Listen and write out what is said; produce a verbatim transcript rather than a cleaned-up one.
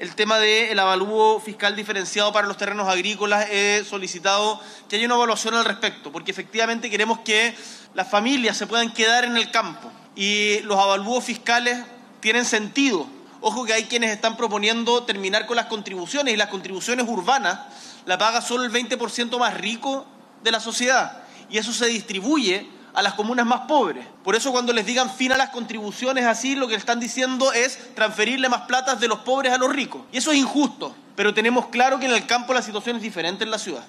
el tema del avalúo fiscal diferenciado para los terrenos agrícolas, he solicitado que haya una evaluación al respecto, porque efectivamente queremos que las familias se puedan quedar en el campo y los avalúos fiscales tienen sentido. Ojo que hay quienes están proponiendo terminar con las contribuciones, y las contribuciones urbanas la paga solo el veinte por ciento más rico de la sociedad, y eso se distribuye a las comunas más pobres. Por eso cuando les digan fin a las contribuciones así, lo que están diciendo es transferirle más platas de los pobres a los ricos. Y eso es injusto, pero tenemos claro que en el campo la situación es diferente en la ciudad.